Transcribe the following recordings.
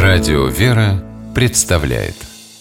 Радио «Вера» представляет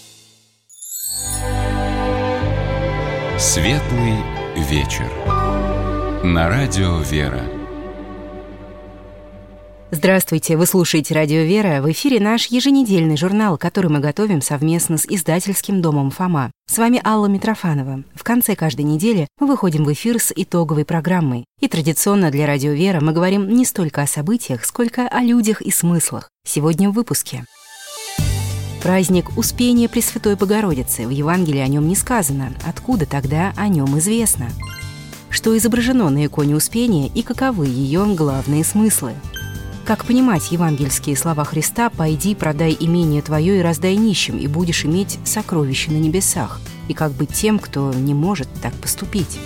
Светлый вечер на Радио «Вера». Здравствуйте, вы слушаете «Радио Вера». В эфире наш еженедельный журнал, который мы готовим совместно с издательским домом «Фома». С вами Алла Митрофанова. В конце каждой недели мы выходим в эфир с итоговой программой. И традиционно для «Радио Вера» мы говорим не столько о событиях, сколько о людях и смыслах. Сегодня в выпуске. Праздник Успения Пресвятой Богородицы. В Евангелии о нем не сказано. Откуда тогда о нем известно? Что изображено на иконе Успения и каковы ее главные смыслы? Как понимать евангельские слова Христа «Пойди, продай имение твое и раздай нищим, и будешь иметь сокровища на небесах», и как быть тем, кто не может так поступить?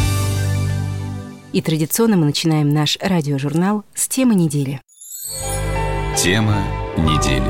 И традиционно мы начинаем наш радиожурнал с темы недели. Тема недели.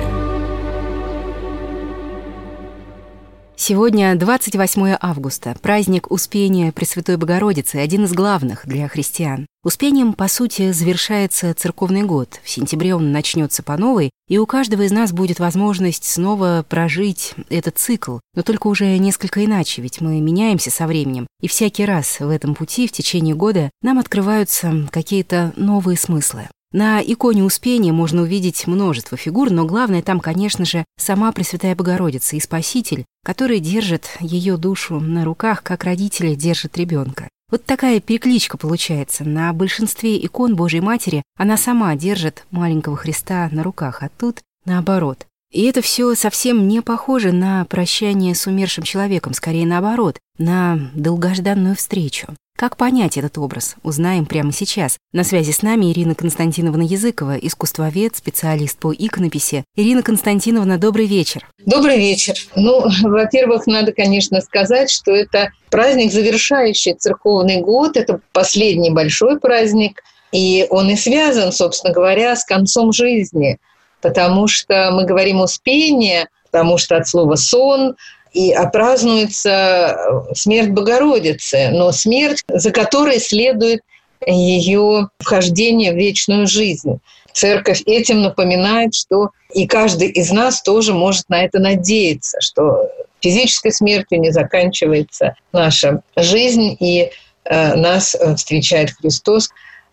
Сегодня 28 августа, праздник Успения Пресвятой Богородицы, один из главных для христиан. Успением, по сути, завершается церковный год. В сентябре он начнется по новой, и у каждого из нас будет возможность снова прожить этот цикл, но только уже несколько иначе, ведь мы меняемся со временем. И всякий раз в этом пути, в течение года, нам открываются какие-то новые смыслы. На иконе Успения можно увидеть множество фигур, но главное там, конечно же, сама Пресвятая Богородица и Спаситель, который держит ее душу на руках, как родители держат ребенка. Вот такая перекличка получается. На большинстве икон Божьей Матери она сама держит маленького Христа на руках, а тут наоборот. И это все совсем не похоже на прощание с умершим человеком, скорее наоборот, на долгожданную встречу. Как понять этот образ? Узнаем прямо сейчас. На связи с нами Ирина Константиновна Языкова, искусствовед, специалист по иконописи. Ирина Константиновна, добрый вечер. Добрый вечер. Во-первых, надо, конечно, сказать, что это праздник, завершающий церковный год. Это последний большой праздник. И он и связан, собственно говоря, с концом жизни. Потому что мы говорим «Успение», потому что от слова «сон», и празднуется смерть Богородицы, но смерть, за которой следует ее вхождение в вечную жизнь. Церковь этим напоминает, что и каждый из нас тоже может на это надеяться, что физической смертью не заканчивается наша жизнь, и нас встречает Христос.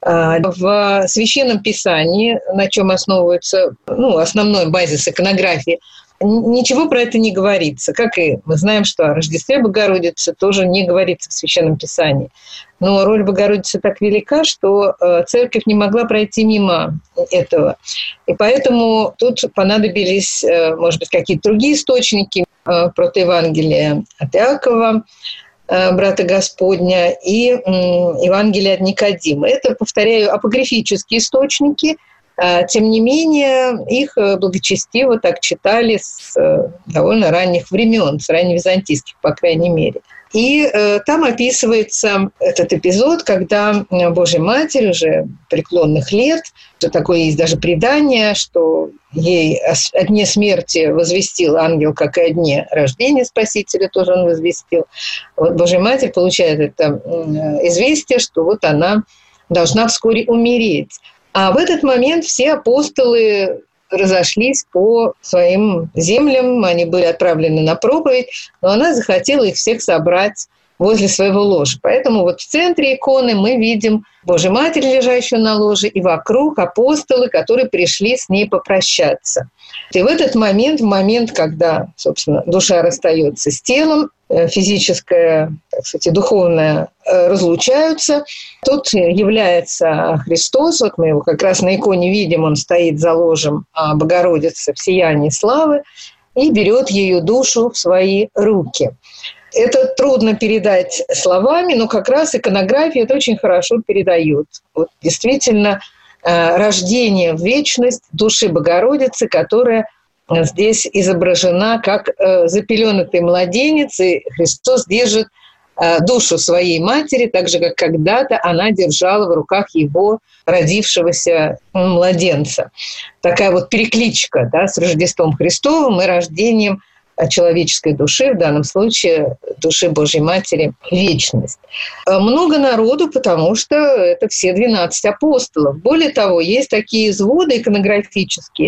В Священном Писании, на чем основывается основной базис иконографии, ничего про это не говорится. Как и мы знаем, что о Рождестве Богородицы тоже не говорится в Священном Писании. Но роль Богородицы так велика, что церковь не могла пройти мимо этого. И поэтому тут понадобились, может быть, какие-то другие источники, протоевангелия от Иакова, брата Господня, и Евангелие от Никодима. Это, повторяю, апокрифические источники. Тем не менее, их благочестиво так читали с довольно ранних времен, с ранневизантийских, по крайней мере. И там описывается этот эпизод, когда Божья Матерь уже преклонных лет, что такое есть даже предание, что ей о дне смерти возвестил ангел, как и о дне рождения Спасителя тоже он возвестил. Вот Божья Матерь получает это известие, что вот она должна вскоре умереть. А в этот момент все апостолы разошлись по своим землям, они были отправлены на проповедь, но она захотела их всех собрать возле своего ложа. Поэтому вот в центре иконы мы видим Божью Матерь, лежащую на ложе, и вокруг апостолы, которые пришли с ней попрощаться. И в этот момент, когда, собственно, душа расстается с телом, физическое, так сказать, и духовное разлучаются, тут является Христос. Вот мы его как раз на иконе видим, он стоит за ложем Богородицы в сиянии славы и берет ее душу в свои руки. Это трудно передать словами, но как раз иконография это очень хорошо передает. Вот действительно, рождение в вечность души Богородицы, которая здесь изображена как запеленатый младенец, и Христос держит душу своей матери, так же, как когда-то она держала в руках его родившегося младенца. Такая вот перекличка, с Рождеством Христовым и рождением человеческой души, в данном случае души Божьей Матери, вечность. Много народу, потому что это все 12 апостолов. Более того, есть такие изводы иконографические,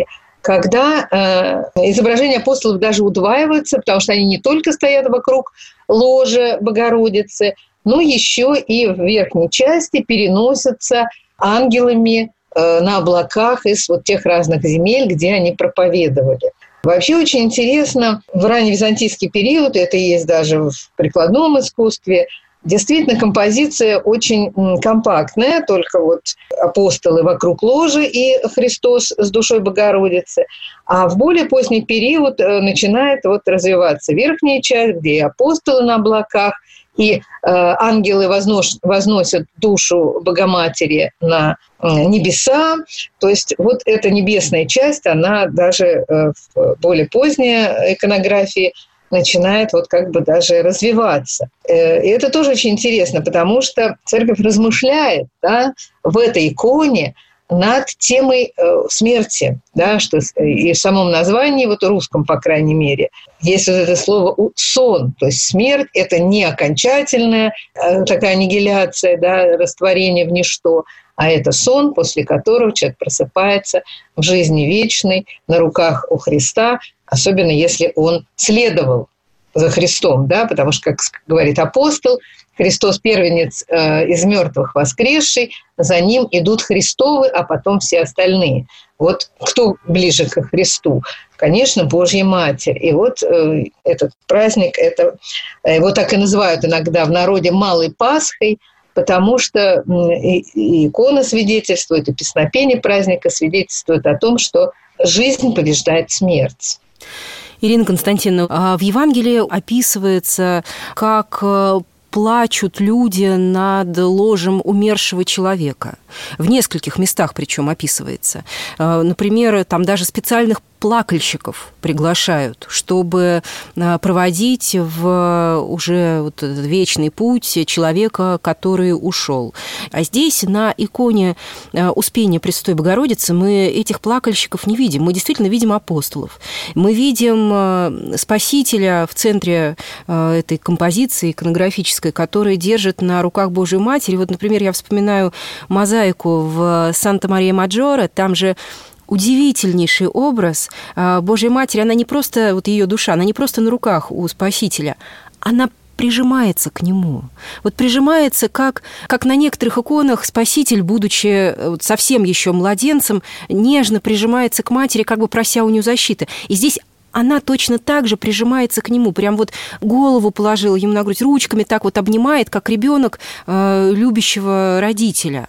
когда изображения апостолов даже удваиваются, потому что они не только стоят вокруг ложа Богородицы, но еще и в верхней части переносятся ангелами на облаках из вот тех разных земель, где они проповедовали. Вообще очень интересно, в ранневизантийский период, это есть даже в прикладном искусстве, действительно композиция очень компактная, только вот апостолы вокруг ложи и Христос с душой Богородицы. А в более поздний период начинает вот развиваться верхняя часть, где и апостолы на облаках, и ангелы возносят душу Богоматери на небеса. То есть вот эта небесная часть, она даже в более поздней иконографии начинает вот как бы даже развиваться. И это тоже очень интересно, потому что церковь размышляет, да, в этой иконе над темой смерти, да, что и в самом названии, вот в русском, по крайней мере, есть вот это слово «сон», то есть смерть – это не окончательная такая аннигиляция, да, растворение в ничто, а это сон, после которого человек просыпается в жизни вечной, на руках у Христа, особенно если он следовал за Христом, да, потому что, как говорит апостол, Христос первенец из мертвых воскресший, за ним идут Христовы, а потом все остальные. Вот кто ближе к Христу? Конечно, Божья Матерь. И вот этот праздник, его так и называют иногда в народе Малой Пасхой, потому что и икона свидетельствует, и песнопение праздника свидетельствует о том, что жизнь побеждает смерть. Ирина Константиновна, в Евангелии описывается, как плачут люди над ложем умершего человека. В нескольких местах причем описывается. Например, там даже специальных плакальщиков приглашают, чтобы проводить в уже вот вечный путь человека, который ушел. А здесь на иконе Успения Пресвятой Богородицы мы этих плакальщиков не видим. Мы действительно видим апостолов. Мы видим Спасителя в центре этой композиции иконографической, который держит на руках Божию Матерь. Вот, например, я вспоминаю мозаику в Санта-Мария-Маджоре. Там же удивительнейший образ Божьей Матери. Она не просто, вот ее душа, она не просто на руках у Спасителя, она прижимается к нему. Вот прижимается, как на некоторых иконах Спаситель, будучи совсем еще младенцем, нежно прижимается к матери, как бы прося у нее защиты. И здесь она точно так же прижимается к нему, прям вот голову положила ему на грудь, ручками так вот обнимает, как ребенок любящего родителя.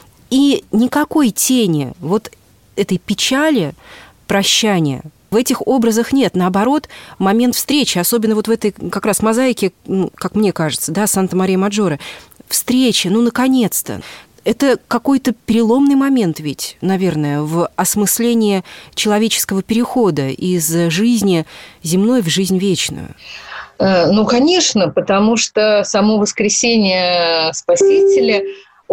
И никакой тени вот этой печали, прощания в этих образах нет. Наоборот, момент встречи, особенно вот в этой как раз мозаике, как мне кажется, да, Санта-Мария-Маджоре, встречи, наконец-то. Это какой-то переломный момент ведь, наверное, в осмыслении человеческого перехода из жизни земной в жизнь вечную. Конечно, потому что само воскресение Спасителя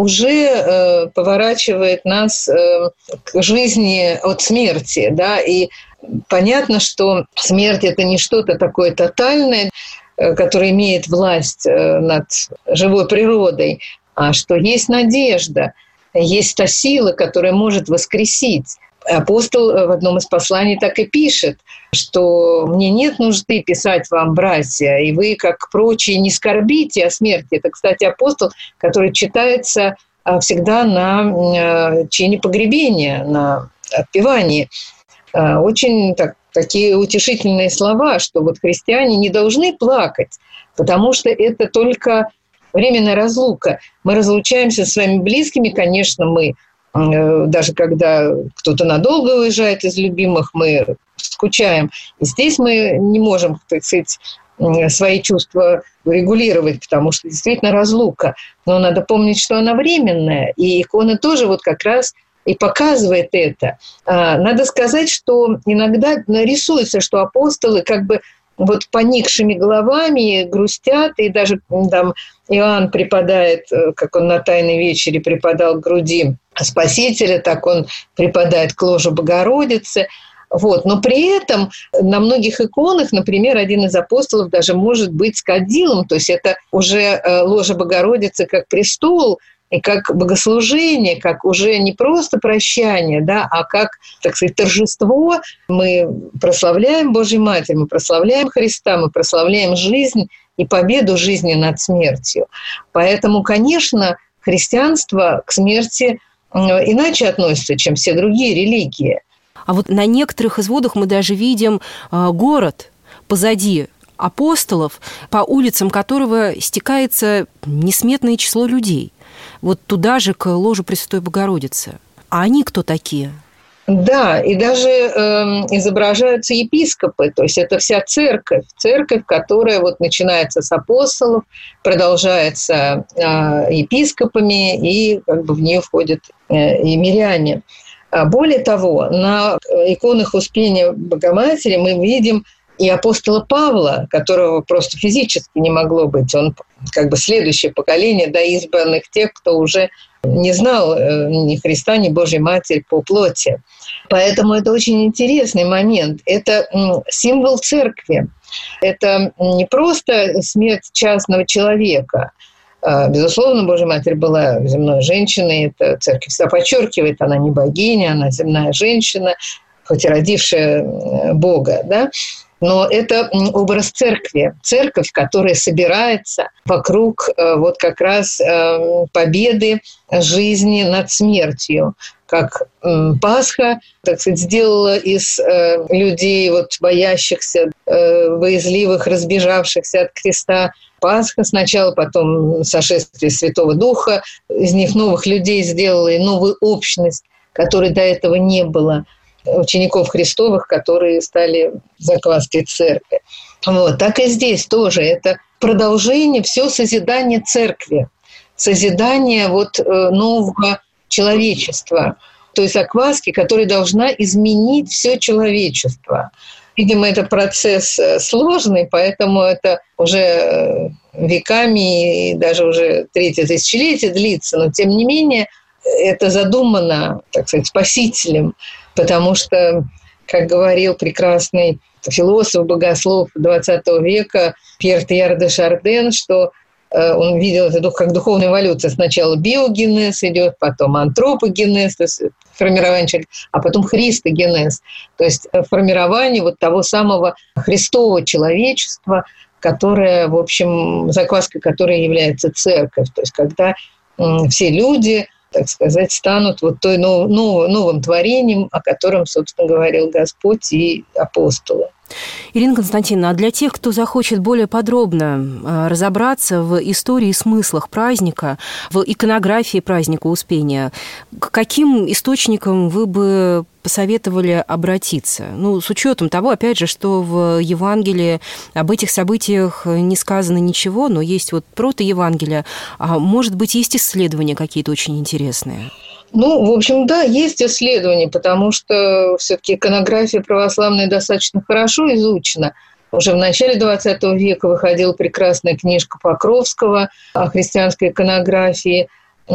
уже поворачивает нас к жизни от смерти, да, и понятно, что смерть – это не что-то такое тотальное, которое имеет власть над живой природой, а что есть надежда, есть та сила, которая может воскресить. Апостол в одном из посланий так и пишет, что «мне нет нужды писать вам, братья, и вы, как прочие, не скорбите о смерти». Это, кстати, апостол, который читается всегда на чине погребения, на отпевании. Очень такие утешительные слова, что вот христиане не должны плакать, потому что это только временная разлука. Мы разлучаемся со своими близкими, конечно, мы, даже когда кто-то надолго уезжает из любимых, мы скучаем. И здесь мы не можем, так сказать, свои чувства регулировать, потому что действительно разлука. Но надо помнить, что она временная, и икона тоже вот как раз и показывает это. Надо сказать, что иногда рисуется, что апостолы как бы вот поникшими головами грустят, и даже там Иоанн припадает, как он на Тайной вечере припадал к груди Спасителя, так он припадает к ложу Богородицы. Вот. Но при этом на многих иконах, например, один из апостолов даже может быть с кадилом, то есть это уже ложа Богородицы как престол, и как богослужение, как уже не просто прощание, да, а как, так сказать, торжество. Мы прославляем Божью Матерь, мы прославляем Христа, мы прославляем жизнь и победу жизни над смертью. Поэтому, конечно, христианство к смерти иначе относится, чем все другие религии. А вот на некоторых изводах мы даже видим город позади апостолов, по улицам которого стекается несметное число людей. Вот туда же, к ложу Пресвятой Богородицы. А они кто такие? Да, и даже изображаются епископы, то есть это вся церковь, которая вот начинается с апостолов, продолжается епископами, и как бы в нее входят и миряне. Более того, на иконах Успения Богоматери мы видим и апостола Павла, которого просто физически не могло быть. Он как бы следующее поколение до избранных тех, кто уже не знал ни Христа, ни Божьей Матери по плоти. Поэтому это очень интересный момент. Это символ церкви. Это не просто смерть частного человека. Безусловно, Божья Матерь была земной женщиной. Это церковь всегда подчеркивает, она не богиня, она земная женщина, хоть и родившая Бога, да? Но это образ церкви. Церковь, которая собирается вокруг вот как раз победы жизни над смертью. Как Пасха, так сказать, сделала из людей, вот, боящихся, боязливых, разбежавшихся от креста, Пасха сначала, потом сошествие Святого Духа. Из них новых людей сделала и новую общность, которой до этого не было. Учеников Христовых, которые стали закваской церкви. Вот. Так и здесь тоже. Это продолжение, все созидание церкви, созидание вот нового человечества, той закваски, которая должна изменить все человечество. Видимо, это процесс сложный, поэтому это уже веками и даже уже третье тысячелетие длится, но тем не менее это задумано, так сказать, Спасителем, потому что, как говорил прекрасный философ, богослов XX века Пьер Тейяр де Шарден, что он видел это как духовная эволюция. Сначала биогенез идет, потом антропогенез, то есть формирование человека, а потом христогенез, то есть формирование вот того самого Христового человечества, которое, в общем, закваской которой является церковь. То есть когда все люди, так сказать, станут вот той новым творением, о котором, собственно, говорил Господь и апостолы. Ирина Константиновна, а для тех, кто захочет более подробно разобраться в истории и смыслах праздника, в иконографии праздника Успения, к каким источникам вы бы посоветовали обратиться? Ну, с учетом того, опять же, что в Евангелии об этих событиях не сказано ничего, но есть вот протоевангелие, а может быть, есть исследования какие-то очень интересные? Ну, в общем, да, есть исследования, потому что все-таки иконография православная достаточно хорошо изучена. Уже в начале XX века выходила прекрасная книжка Покровского о христианской иконографии,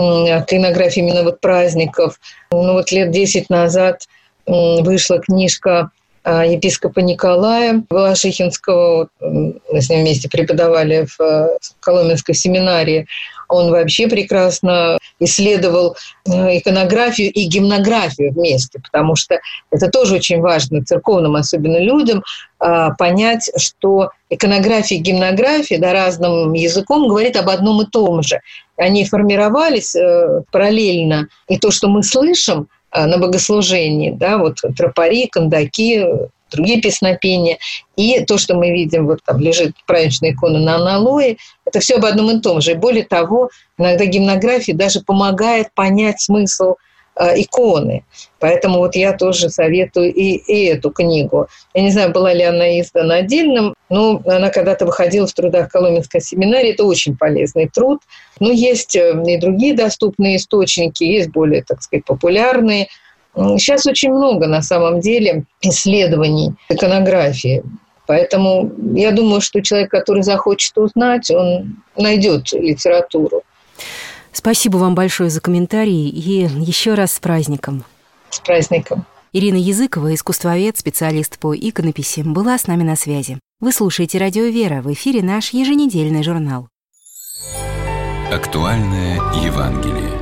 именно вот праздников. Ну, вот лет 10 назад вышла книжка епископа Николая Балашихинского. Мы с ним вместе преподавали в Коломенской семинарии. Он вообще прекрасно исследовал иконографию и гимнографию вместе, потому что это тоже очень важно церковным, особенно людям, понять, что иконография и гимнография, да, разным языком говорит об одном и том же. Они формировались параллельно, и то, что мы слышим на богослужении, да, вот тропари, кандаки, другие песнопения, и то, что мы видим, вот там лежит праздничная икона на аналое, это все об одном и том же. И более того, иногда гимнография даже помогает понять смысл иконы. Поэтому вот я тоже советую и эту книгу. Я не знаю, была ли она издана отдельно, но она когда-то выходила в трудах Коломенской семинарии. Это очень полезный труд. Но есть и другие доступные источники, есть более, так сказать, популярные. Сейчас очень много, на самом деле, исследований иконографии. Поэтому я думаю, что человек, который захочет узнать, он найдет литературу. Спасибо вам большое за комментарии и еще раз с праздником. С праздником. Ирина Языкова, искусствовед, специалист по иконописи, была с нами на связи. Вы слушаете «Радио Вера», в эфире наш еженедельный журнал. Актуальное Евангелие.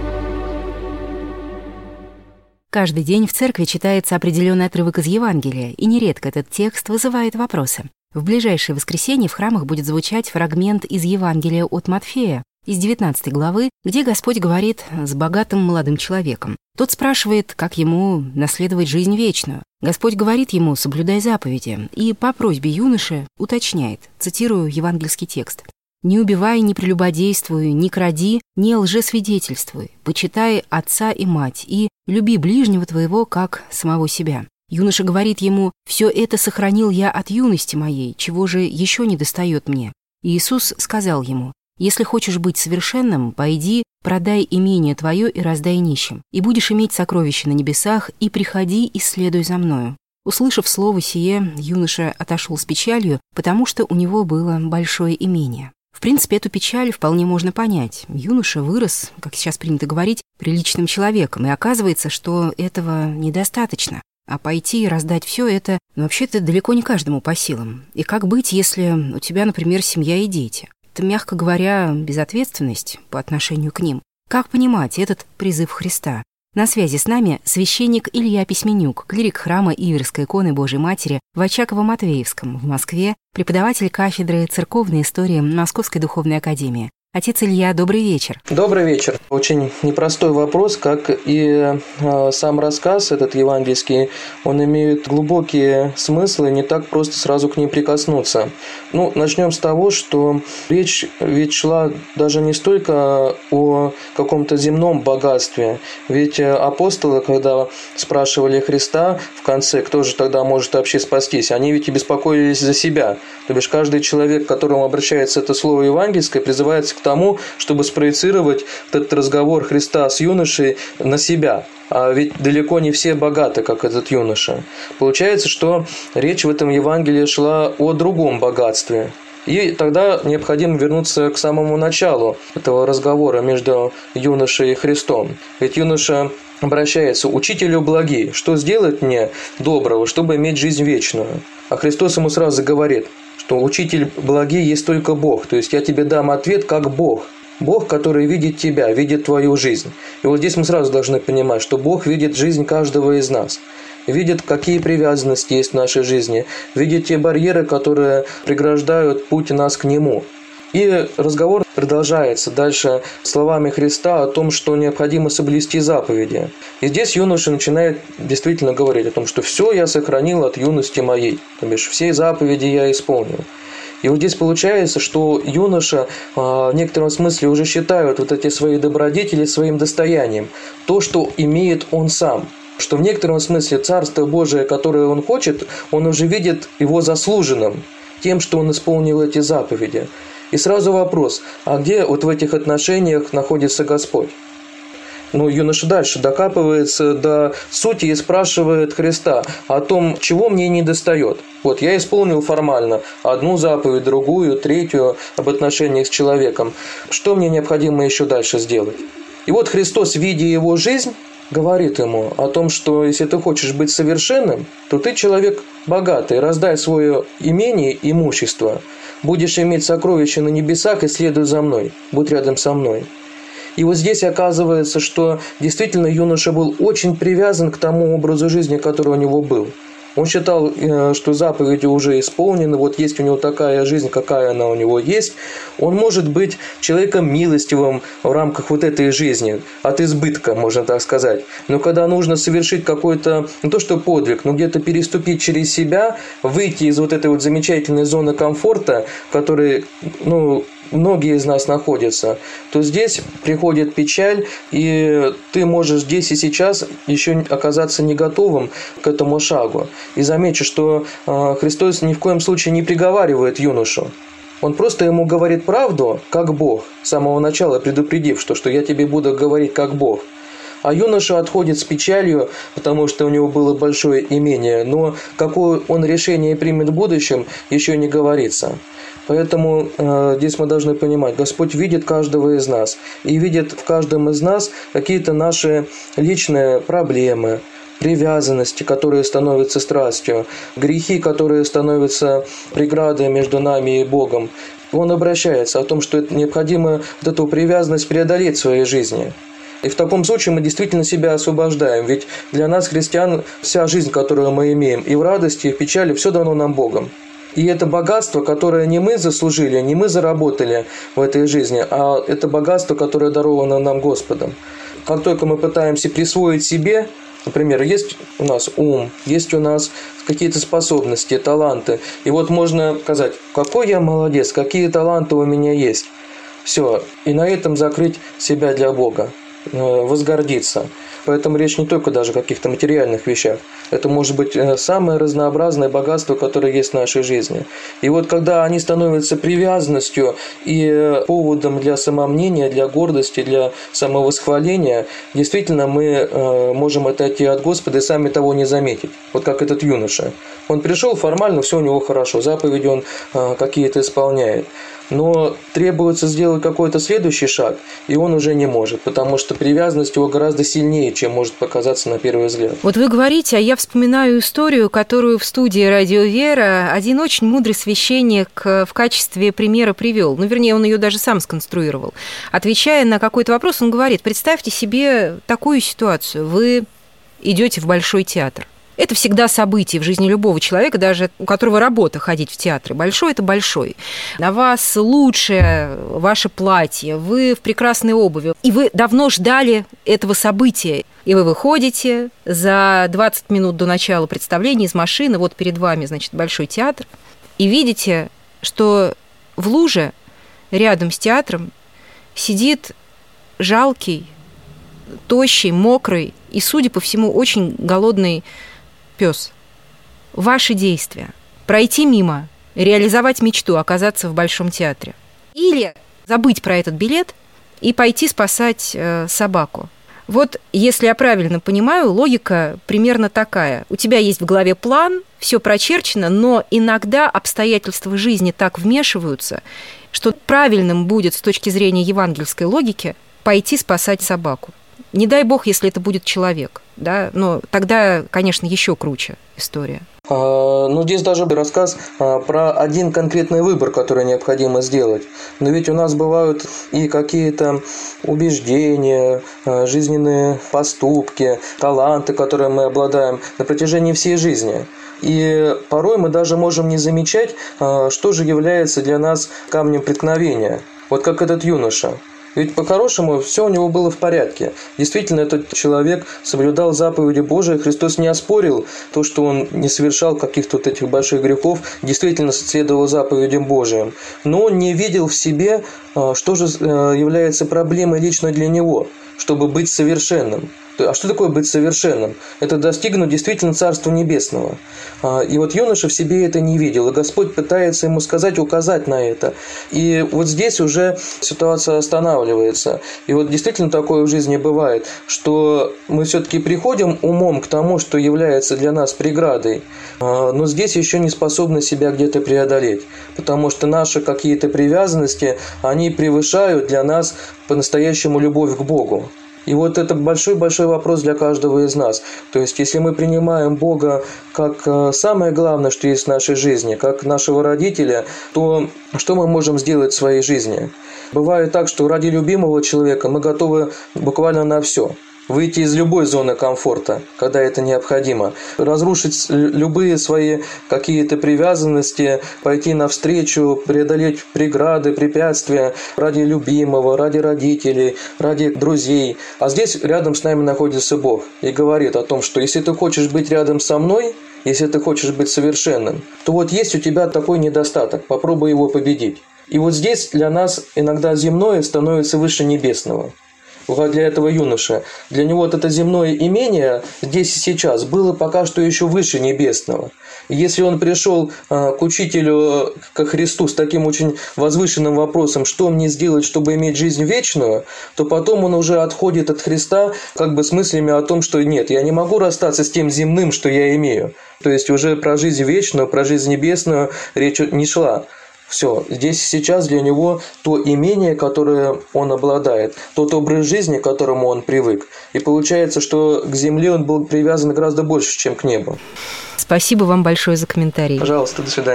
Каждый день в церкви читается определенный отрывок из Евангелия, и нередко этот текст вызывает вопросы. В ближайшее воскресенье в храмах будет звучать фрагмент из Евангелия от Матфея, из 19 главы, где Господь говорит с богатым молодым человеком. Тот спрашивает, как ему наследовать жизнь вечную. Господь говорит ему: «Соблюдай заповеди», и по просьбе юноши уточняет, цитирую евангельский текст: «Не убивай, не прелюбодействуй, не кради, не лжесвидетельствуй, почитай отца и мать, и люби ближнего твоего, как самого себя». Юноша говорит ему: «Все это сохранил я от юности моей, чего же еще не достает мне?» И Иисус сказал ему: «Если хочешь быть совершенным, пойди, продай имение твое и раздай нищим, и будешь иметь сокровища на небесах, и приходи и следуй за мною». Услышав слово сие, юноша отошел с печалью, потому что у него было большое имение. В принципе, эту печаль вполне можно понять. Юноша вырос, как сейчас принято говорить, приличным человеком, и оказывается, что этого недостаточно. А пойти и раздать все это, вообще-то далеко не каждому по силам. И как быть, если у тебя, например, семья и дети? Это, мягко говоря, безответственность по отношению к ним. Как понимать этот призыв Христа? На связи с нами священник Илья Письменюк, клирик храма Иверской иконы Божией Матери в Очаково-Матвеевском в Москве, преподаватель кафедры церковной истории Московской духовной академии. Отец Илья, добрый вечер. Добрый вечер. Очень непростой вопрос, как и сам рассказ этот евангельский, он имеет глубокие смыслы, не так просто сразу к ним прикоснуться. Начнем с того, что речь ведь шла даже не столько о каком-то земном богатстве. Ведь апостолы, когда спрашивали Христа в конце, кто же тогда может вообще спастись, они ведь и беспокоились за себя. То бишь каждый человек, к которому обращается это слово евангельское, призывается к тому, чтобы спроецировать этот разговор Христа с юношей на себя. А ведь далеко не все богаты, как этот юноша. Получается, что речь в этом Евангелии шла о другом богатстве. И тогда необходимо вернуться к самому началу этого разговора между юношей и Христом. Ведь юноша обращается: «Учителю благи, что сделать мне доброго, чтобы иметь жизнь вечную?» А Христос ему сразу говорит, что учитель благи есть только Бог. То есть я тебе дам ответ как Бог. Бог, который видит тебя, видит твою жизнь. И вот здесь мы сразу должны понимать, что Бог видит жизнь каждого из нас. Видит, какие привязанности есть в нашей жизни. Видит те барьеры, которые преграждают путь нас к Нему. И разговор продолжается дальше словами Христа о том, что необходимо соблюсти заповеди. И здесь юноша начинает действительно говорить о том, что все я сохранил от юности моей. То бишь все заповеди я исполнил. И вот здесь получается, что юноша в некотором смысле уже считает вот эти свои добродетели своим достоянием. То, что имеет он сам. Что в некотором смысле Царство Божие, которое он хочет, он уже видит его заслуженным тем, что он исполнил эти заповеди. И сразу вопрос: а где вот в этих отношениях находится Господь? Юноша дальше докапывается до сути и спрашивает Христа о том, чего мне недостает. Вот я исполнил формально одну заповедь, другую, третью об отношениях с человеком. Что мне необходимо еще дальше сделать? И вот Христос, видя его жизнь, говорит ему о том, что если ты хочешь быть совершенным, то ты человек богатый, раздай свое имение, имущество, будешь иметь сокровища на небесах и следуй за мной, будь рядом со мной. И вот здесь оказывается, что действительно юноша был очень привязан к тому образу жизни, который у него был. Он считал, что заповеди уже исполнены, вот есть у него такая жизнь, какая она у него есть. Он может быть человеком милостивым в рамках вот этой жизни, от избытка, можно так сказать. Но когда нужно совершить какой-то, не то что подвиг, но где-то переступить через себя, выйти из вот этой вот замечательной зоны комфорта, в которой, многие из нас находятся, то здесь приходит печаль, и ты можешь здесь и сейчас еще оказаться не готовым к этому шагу. И замечу, что Христос ни в коем случае не приговаривает юношу. Он просто ему говорит правду, как Бог, с самого начала предупредив, что я тебе буду говорить как Бог. А юноша отходит с печалью, потому что у него было большое имение, но какое он решение примет в будущем, еще не говорится. Поэтому здесь мы должны понимать, Господь видит каждого из нас и видит в каждом из нас какие-то наши личные проблемы, привязанности, которые становятся страстью, грехи, которые становятся преградой между нами и Богом. он обращается о том, что это необходимо вот эту привязанность преодолеть в своей жизни. И в таком случае мы действительно себя освобождаем. Ведь для нас, христиан, вся жизнь, которую мы имеем, и в радости, и в печали, все дано нам Богом. И это богатство, которое не мы заслужили, не мы заработали в этой жизни, а это богатство, которое даровано нам Господом. Как только мы пытаемся присвоить себе, например, есть у нас ум, есть у нас какие-то способности, таланты, и вот можно сказать, какой я молодец, какие таланты у меня есть. Все, и на этом закрыть себя для Бога, возгордиться. Поэтому речь не только даже о каких-то материальных вещах. Это может быть самое разнообразное богатство, которое есть в нашей жизни. И вот когда они становятся привязанностью и поводом для самомнения, для гордости, для самовосхваления, действительно мы можем отойти от Господа и сами того не заметить. Вот как этот юноша. Он пришел, формально все у него хорошо, заповеди он какие-то исполняет. Но требуется сделать какой-то следующий шаг, и он уже не может, потому что привязанность его гораздо сильнее, чем может показаться на первый взгляд. Вот вы говорите, а я вспоминаю историю, которую в студии «Радио Вера» один очень мудрый священник в качестве примера привел. Ну, вернее, он ее даже сам сконструировал. Отвечая на какой-то вопрос, он говорит, представьте себе такую ситуацию. Вы идете в Большой театр. Это всегда событие в жизни любого человека, даже у которого работа ходить в театры. Большой – это большой. На вас лучшее ваше платье, вы в прекрасной обуви. И вы давно ждали этого события. И вы выходите за 20 минут до начала представления из машины, вот перед вами, значит, Большой театр, и видите, что в луже рядом с театром сидит жалкий, тощий, мокрый и, судя по всему, очень голодный пес. Ваши действия. Пройти мимо, реализовать мечту, оказаться в Большом театре. Или забыть про этот билет и пойти спасать собаку. Вот, если я правильно понимаю, логика примерно такая. У тебя есть в голове план, все прочерчено, но иногда обстоятельства жизни так вмешиваются, что правильным будет с точки зрения евангельской логики пойти спасать собаку. Не дай бог, если это будет человек, да, но тогда, конечно, еще круче история. Ну, здесь даже рассказ про один конкретный выбор, который необходимо сделать. Но ведь у нас бывают и какие-то убеждения, жизненные поступки, таланты, которые мы обладаем на протяжении всей жизни. И порой мы даже можем не замечать, что же является для нас камнем преткновения. Вот как этот юноша. Ведь по-хорошему все у него было в порядке. Действительно, этот человек соблюдал заповеди Божии. Христос не оспорил то, что он не совершал каких-то вот этих больших грехов, действительно следовал заповедям Божиим. Но он не видел в себе, что же является проблемой лично для него, чтобы быть совершенным. А что такое быть совершенным? Это достигнуть действительно Царства Небесного. И вот юноша в себе это не видел, и Господь пытается ему сказать, указать на это. И вот здесь уже ситуация останавливается. И вот действительно такое в жизни бывает, что мы все-таки приходим умом к тому, что является для нас преградой, но здесь еще не способны себя где-то преодолеть, потому что наши какие-то привязанности, они превышают для нас по-настоящему любовь к Богу. И вот это большой-большой вопрос для каждого из нас. То есть, если мы принимаем Бога как самое главное, что есть в нашей жизни, как нашего родителя, то что мы можем сделать в своей жизни? Бывает так, что ради любимого человека мы готовы буквально на все. Выйти из любой зоны комфорта, когда это необходимо, разрушить любые свои какие-то привязанности, пойти навстречу, преодолеть преграды, препятствия ради любимого, ради родителей, ради друзей. А здесь рядом с нами находится Бог и говорит о том, что если ты хочешь быть рядом со мной, если ты хочешь быть совершенным, то вот есть у тебя такой недостаток, попробуй его победить. И вот здесь для нас иногда земное становится выше небесного. Для этого юноши. Для него вот это земное имение здесь и сейчас было пока что еще выше небесного. И если он пришел к учителю, ко Христу с таким очень возвышенным вопросом, что мне сделать, чтобы иметь жизнь вечную, то потом он уже отходит от Христа как бы с мыслями о том, что нет, я не могу расстаться с тем земным, что я имею. То есть уже про жизнь вечную, про жизнь небесную речь не шла. Все, здесь и сейчас для него то имение, которое он обладает, тот образ жизни, к которому он привык. И получается, что к земле он был привязан гораздо больше, чем к небу. Спасибо вам большое за комментарий. Пожалуйста, до свидания.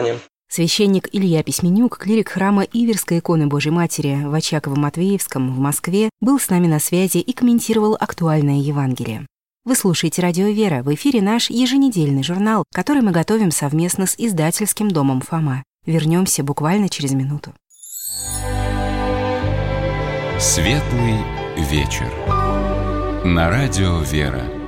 Священник Илья Письменюк, клирик храма Иверской иконы Божьей Матери в Очаково-Матвеевском в Москве, был с нами на связи и комментировал актуальное Евангелие. Вы слушаете «Радио Вера», в эфире наш еженедельный журнал, который мы готовим совместно с издательским домом «Фома». Вернемся буквально через минуту. Светлый вечер. На радио «Вера».